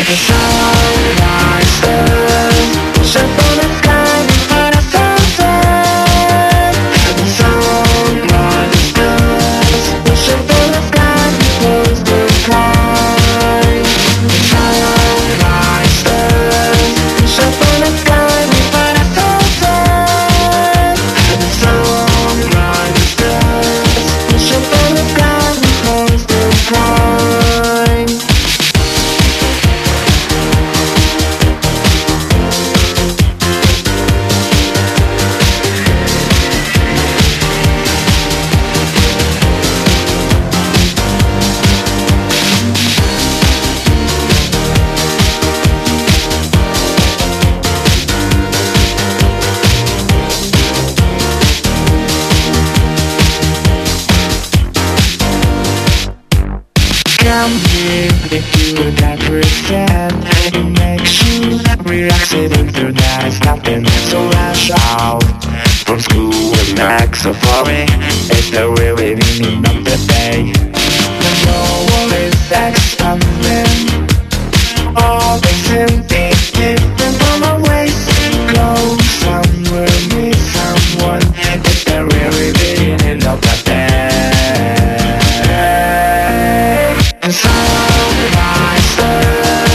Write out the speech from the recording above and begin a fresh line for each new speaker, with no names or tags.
the sunrise turns, push up on the sky behind a sunset. The sunrise turns, push up on the sky and close the blind. The sunrise turns, push up on the sky behind a sunset. The sunrise turns, push up on the sky and close the blind. Come here if you would understand. It makes you relaxing through that is nothing so rush out from school with max so boring. It's the really meaning of the day. The goal is expanding.